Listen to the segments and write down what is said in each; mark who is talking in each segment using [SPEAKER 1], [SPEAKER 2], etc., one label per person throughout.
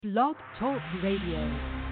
[SPEAKER 1] Blog Talk Radio.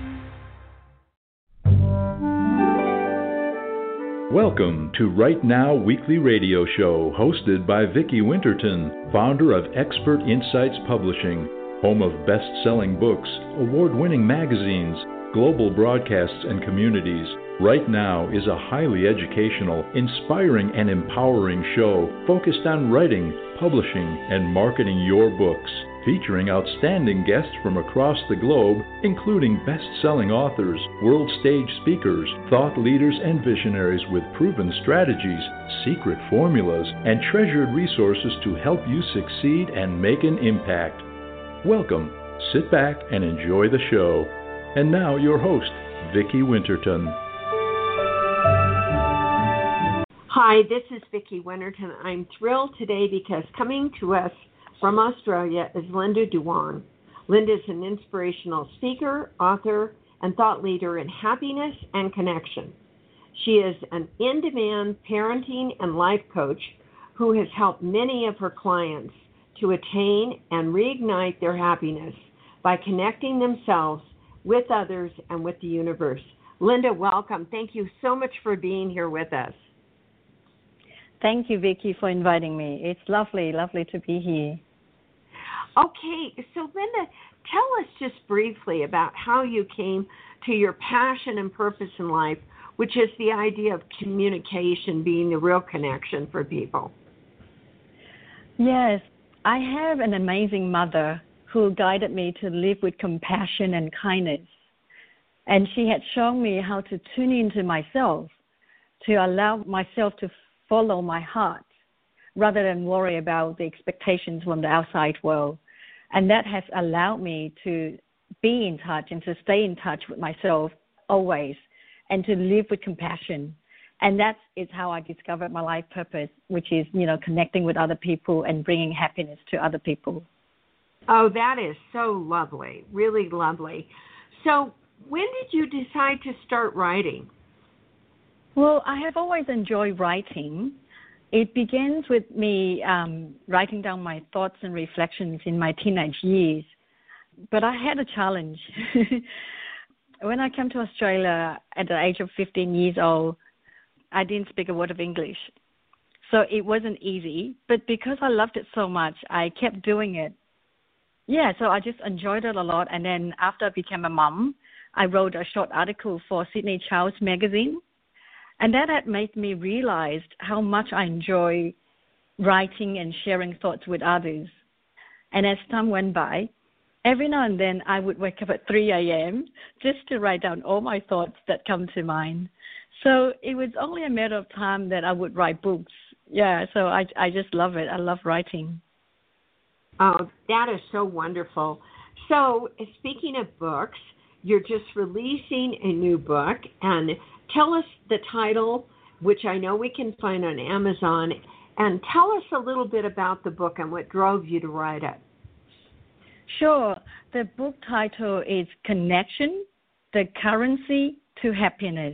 [SPEAKER 2] Welcome to Right Now Weekly Radio Show, hosted by Vicki Winterton, founder of Expert Insights Publishing, home of best-selling books, award-winning magazines, global broadcasts, and communities. Right Now is a highly educational, inspiring, and empowering show focused on writing, publishing, and marketing your books, featuring outstanding guests from across the globe, including best-selling authors, world stage speakers, thought leaders, and visionaries with proven strategies, secret formulas, and treasured resources to help you succeed and make an impact. Welcome, sit back, and enjoy the show. And now your host, Vicki Winterton.
[SPEAKER 3] Hi, this is Vicki Winterton. I'm thrilled today because coming to us from Australia is Linda Duong. Linda is an inspirational speaker, author, and thought leader in happiness and connection. She is an in-demand parenting and life coach who has helped many of her clients to attain and reignite their happiness by connecting themselves with others and with the universe. Linda, welcome. Thank you so much for being here with us.
[SPEAKER 4] Thank you, Vicki, for inviting me. It's lovely to be here.
[SPEAKER 3] Okay, so Linda, tell us just briefly about how you came to your passion and purpose in life, which is the idea of communication being the real connection for people.
[SPEAKER 4] Yes, I have an amazing mother who guided me to live with compassion and kindness. And she had shown me how to tune into myself, to allow myself to follow my heart rather than worry about the expectations from the outside world. And that has allowed me to be in touch and to stay in touch with myself always and to live with compassion. And that is how I discovered my life purpose, which is, connecting with other people and bringing happiness to other people.
[SPEAKER 3] Oh, that is so lovely, really lovely. So when did you decide to start writing?
[SPEAKER 4] Well, I have always enjoyed writing. It begins with me writing down my thoughts and reflections in my teenage years. But I had a challenge. When I came to Australia at the age of 15 years old, I didn't speak a word of English. So it wasn't easy. But because I loved it so much, I kept doing it. Yeah, so I just enjoyed it a lot. And then after I became a mom, I wrote a short article for Sydney Child's magazine. And that had made me realize how much I enjoy writing and sharing thoughts with others. And as time went by, every now and then I would wake up at 3 a.m. just to write down all my thoughts that come to mind. So it was only a matter of time that I would write books. Yeah, so I just love it. I love writing.
[SPEAKER 3] Oh, that is so wonderful. So speaking of books, you're just releasing a new book, and tell us the title, which I know we can find on Amazon, and tell us a little bit about the book and what drove you to write it.
[SPEAKER 4] Sure. The book title is Connection, the Currency to Happiness.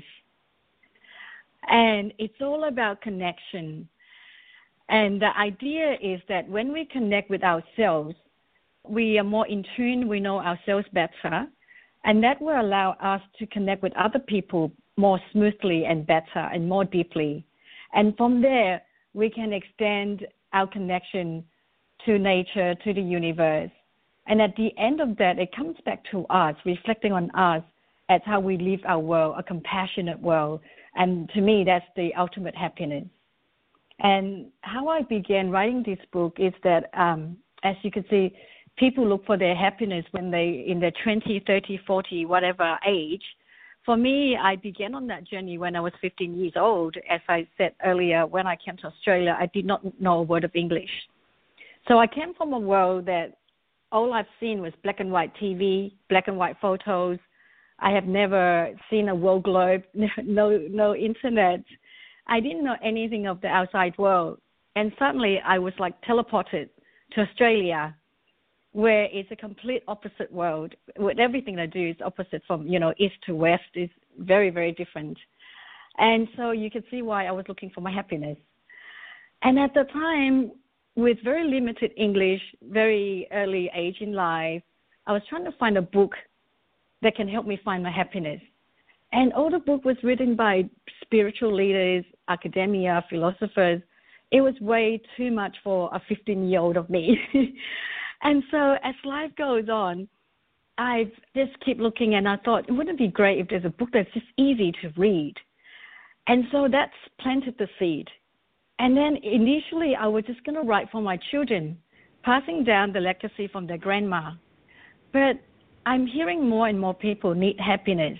[SPEAKER 4] And it's all about connection. And the idea is that when we connect with ourselves, we are more in tune, we know ourselves better, and that will allow us to connect with other people more smoothly and better and more deeply. And from there, we can extend our connection to nature, to the universe. And at the end of that, it comes back to us, reflecting on us as how we live our world, a compassionate world. And to me, that's the ultimate happiness. And how I began writing this book is that, as you can see, people look for their happiness when they in their 20, 30, 40, whatever age. For me, I began on that journey when I was 15 years old. As I said earlier, when I came to Australia, I did not know a word of English. So I came from a world that all I've seen was black and white TV, black and white photos. I have never seen a world globe, no internet. I didn't know anything of the outside world. And suddenly I was like teleported to Australia, where it's a complete opposite world. With everything I do is opposite from, east to west. Is very, very different. And so you can see why I was looking for my happiness. And at the time, with very limited English, very early age in life, I was trying to find a book that can help me find my happiness. And all the book was written by spiritual leaders, academia, philosophers. It was way too much for a 15-year-old of me. And so as life goes on, I just keep looking, and I thought, wouldn't it be great if there's a book that's just easy to read? And so that's planted the seed. And then initially I was just going to write for my children, passing down the legacy from their grandma. But I'm hearing more and more people need happiness.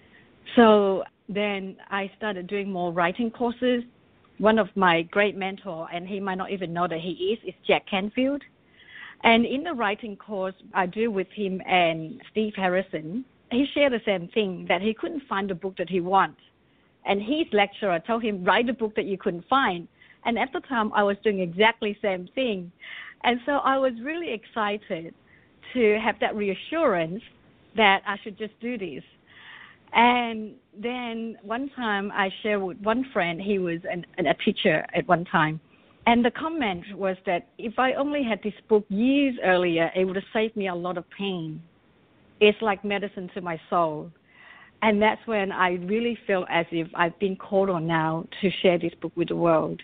[SPEAKER 4] So then I started doing more writing courses. One of my great mentors, and he might not even know that he is Jack Canfield. And in the writing course I do with him and Steve Harrison, he shared the same thing, that he couldn't find the book that he wants. And his lecturer told him, write a book that you couldn't find. And at the time, I was doing exactly the same thing. And so I was really excited to have that reassurance that I should just do this. And then one time I shared with one friend, he was a teacher at one time. And the comment was that if I only had this book years earlier, it would have saved me a lot of pain. It's like medicine to my soul. And that's when I really feel as if I've been called on now to share this book with the world.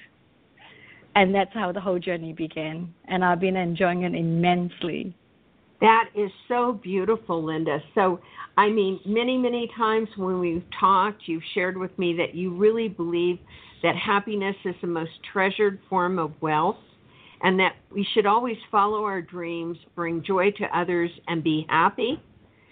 [SPEAKER 4] And that's how the whole journey began. And I've been enjoying it immensely.
[SPEAKER 3] That is so beautiful, Linda. So, I mean, many, many times when we've talked, you've shared with me that you really believe that happiness is the most treasured form of wealth, and that we should always follow our dreams, bring joy to others, and be happy.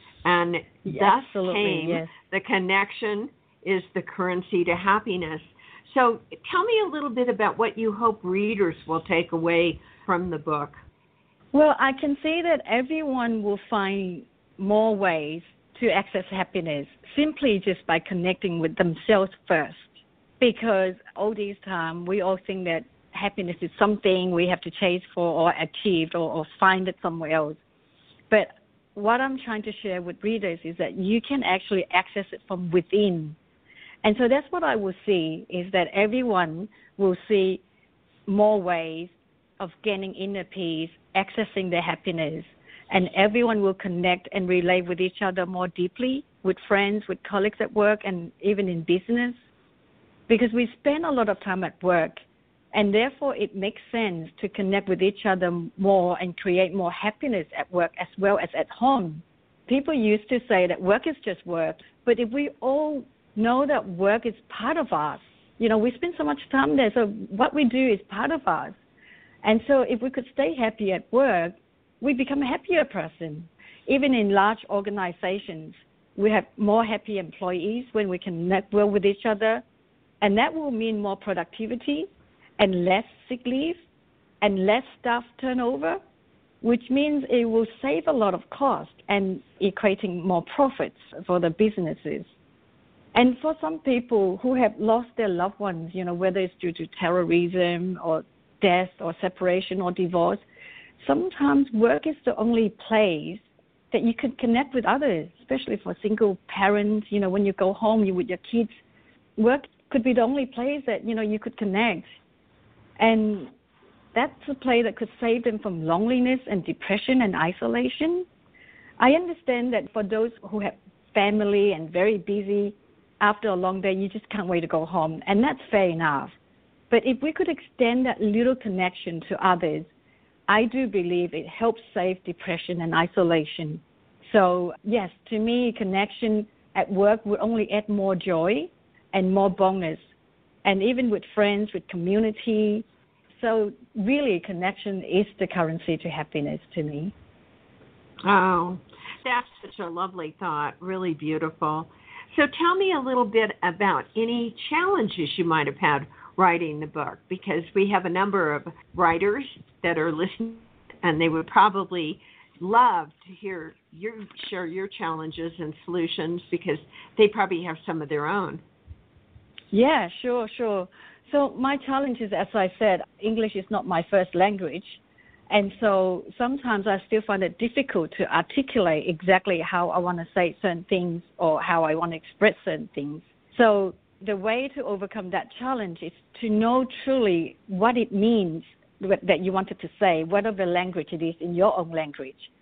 [SPEAKER 3] And thus came the connection is the currency to happiness. So tell me a little bit about what you hope readers will take away from the book.
[SPEAKER 4] Well, I can see that everyone will find more ways to access happiness simply just by connecting with themselves first. Because all this time, we all think that happiness is something we have to chase for or achieve or find it somewhere else. But what I'm trying to share with readers is that you can actually access it from within. And so that's what I will see, is that everyone will see more ways of gaining inner peace, accessing their happiness, and everyone will connect and relate with each other more deeply, with friends, with colleagues at work, and even in business. Because we spend a lot of time at work, and therefore it makes sense to connect with each other more and create more happiness at work as well as at home. People used to say that work is just work, but if we all know that work is part of us, we spend so much time there, so what we do is part of us. And so if we could stay happy at work, we become a happier person. Even in large organizations, we have more happy employees when we can network with each other. And that will mean more productivity and less sick leave and less staff turnover, which means it will save a lot of cost and equating more profits for the businesses. And for some people who have lost their loved ones, whether it's due to terrorism or death or separation or divorce, sometimes work is the only place that you can connect with others, especially for single parents. When you go home, you're with your kids. Work could be the only place that, you could connect. And that's a place that could save them from loneliness and depression and isolation. I understand that for those who have family and very busy, after a long day, you just can't wait to go home. And that's fair enough. But if we could extend that little connection to others, I do believe it helps save depression and isolation. So, yes, to me, connection at work would only add more joy and more bonus, and even with friends, with community. So really, connection is the currency to happiness to me.
[SPEAKER 3] Oh, that's such a lovely thought, really beautiful. So tell me a little bit about any challenges you might have had writing the book, because we have a number of writers that are listening, and they would probably love to hear you share your challenges and solutions, because they probably have some of their own.
[SPEAKER 4] Yeah, sure. So my challenge is, as I said, English is not my first language. And so sometimes I still find it difficult to articulate exactly how I want to say certain things or how I want to express certain things. So the way to overcome that challenge is to know truly what it means that you wanted to say, whatever language it is in your own language.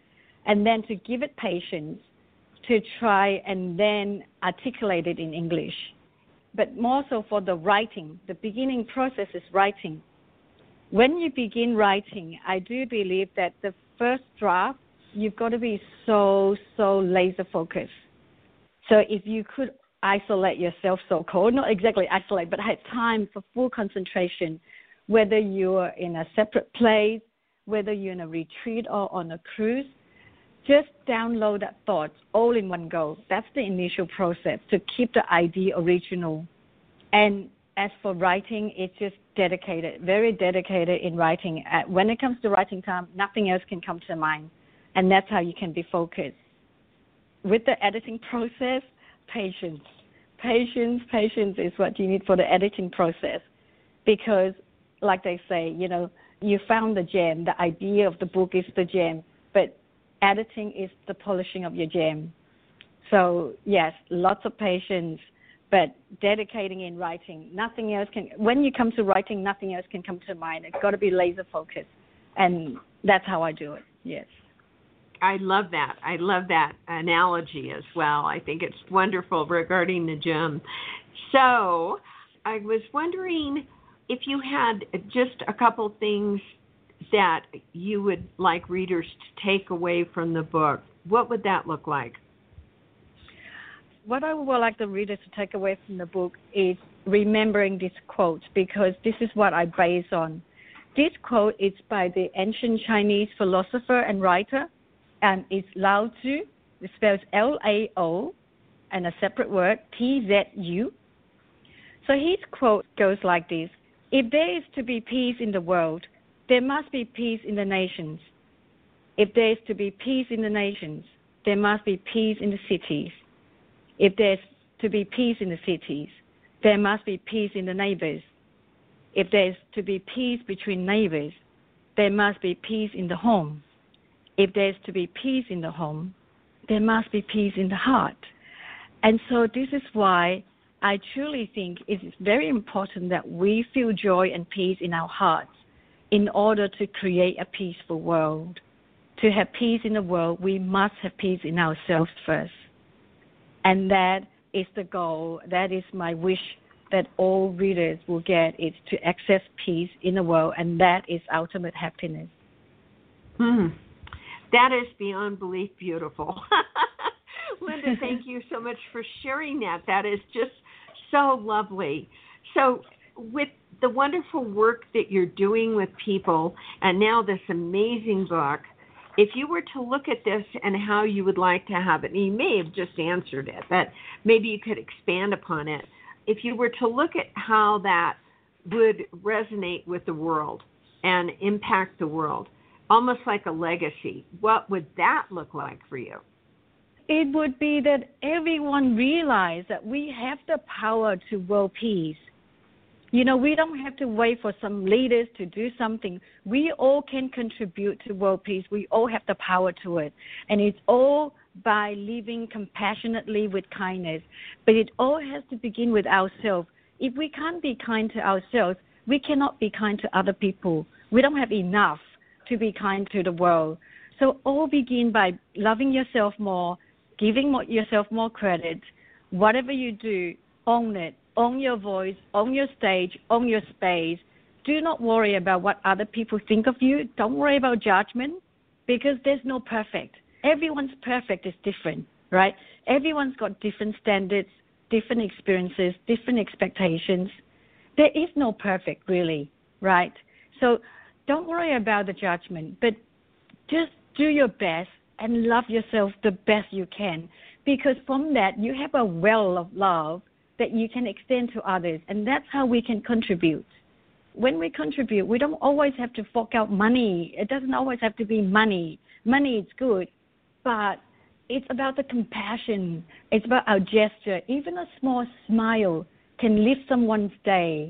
[SPEAKER 4] and then to give it patience to try and then articulate it in English. But more so for the writing, the beginning process is writing. When you begin writing, I do believe that the first draft, you've got to be so laser focused. So if you could isolate yourself so-called, not exactly isolate, but have time for full concentration, whether you're in a separate place, whether you're in a retreat or on a cruise, just download that thought all in one go. That's the initial process to keep the idea original. And as for writing, it's just dedicated, very dedicated in writing. When it comes to writing time, nothing else can come to mind. And that's how you can be focused. With the editing process, patience. Patience is what you need for the editing process. Because, like they say, you found the gem. The idea of the book is the gem. But editing is the polishing of your gem. So, yes, lots of patience, but dedicating in writing. Nothing else can, when you come to writing, nothing else can come to mind. It's got to be laser focused. And that's how I do it, yes.
[SPEAKER 3] I love that. I love that analogy as well. I think it's wonderful regarding the gem. So I was wondering if you had just a couple things that you would like readers to take away from the book. What would that look like?
[SPEAKER 4] What I would like the readers to take away from the book is remembering this quote, because this is what I base on. This quote is by the ancient Chinese philosopher and writer, and it's Lao Tzu. It spells Lao and a separate word, Tzu. So his quote goes like this: if there is to be peace in the world, there must be peace in the nations. If there is to be peace in the nations, there must be peace in the cities. If there's to be peace in the cities, there must be peace in the neighbors. If there's to be peace between neighbors, there must be peace in the home. If there's to be peace in the home, there must be peace in the heart. And so this is why I truly think it is very important that we feel joy and peace in our hearts in order to create a peaceful world. To have peace in the world, we must have peace in ourselves first. And that is the goal. That is my wish that all readers will get, is to access peace in the world, and that is ultimate happiness.
[SPEAKER 3] That is beyond belief beautiful. Linda, thank you so much for sharing that. That is just so lovely. So with the wonderful work that you're doing with people and now this amazing book, if you were to look at this and how you would like to have it, and you may have just answered it, but maybe you could expand upon it. If you were to look at how that would resonate with the world and impact the world, almost like a legacy, what would that look like for you?
[SPEAKER 4] It would be that everyone realized that we have the power to world peace. We don't have to wait for some leaders to do something. We all can contribute to world peace. We all have the power to it. And it's all by living compassionately with kindness. But it all has to begin with ourselves. If we can't be kind to ourselves, we cannot be kind to other people. We don't have enough to be kind to the world. So all begin by loving yourself more, giving yourself more credit. Whatever you do, own it. Own your voice, own your stage, own your space. Do not worry about what other people think of you. Don't worry about judgment, because there's no perfect. Everyone's perfect is different, right? Everyone's got different standards, different experiences, different expectations. There is no perfect, really, right? So don't worry about the judgment, but just do your best and love yourself the best you can, because from that you have a well of love that you can extend to others, and that's how we can contribute. When we contribute, we don't always have to fork out money. It doesn't always have to be money. Money is good, but it's about the compassion. It's about our gesture. Even a small smile can lift someone's day.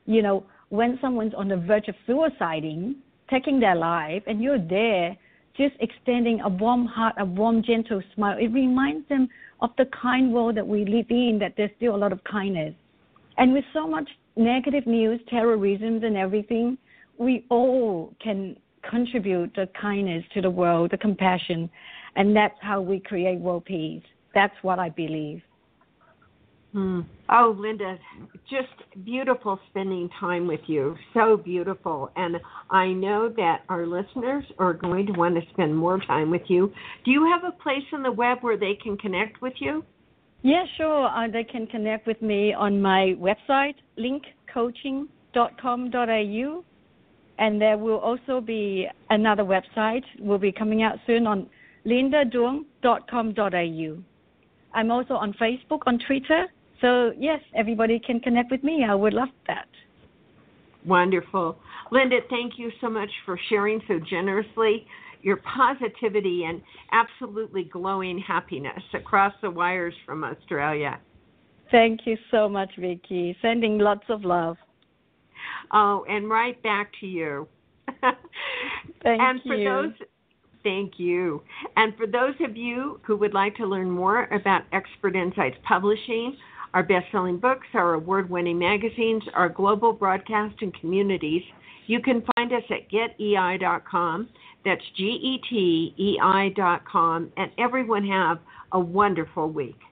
[SPEAKER 4] When someone's on the verge of suiciding, taking their life, and you're there just extending a warm heart, a warm, gentle smile, it reminds them of the kind world that we live in, that there's still a lot of kindness. And with so much negative news, terrorism and everything, we all can contribute the kindness to the world, the compassion. And that's how we create world peace. That's what I believe.
[SPEAKER 3] Oh, Linda, just beautiful spending time with you. So beautiful. And I know that our listeners are going to want to spend more time with you. Do you have a place on the web where they can connect with you?
[SPEAKER 4] Yeah, sure. They can connect with me on my website, linkcoaching.com.au. And there will also be another website will be coming out soon on lindaduong.com.au. I'm also on Facebook, on Twitter. So, yes, everybody can connect with me. I would love that.
[SPEAKER 3] Wonderful. Linda, thank you so much for sharing so generously your positivity and absolutely glowing happiness across the wires from Australia.
[SPEAKER 4] Thank you so much, Vicki. Sending lots of love.
[SPEAKER 3] Oh, and right back to you.
[SPEAKER 4] Thank you.
[SPEAKER 3] Thank you. And for those of you who would like to learn more about Expert Insights Publishing, our best-selling books, our award-winning magazines, our global broadcast and communities, you can find us at getei.com. That's getei.com. And everyone have a wonderful week.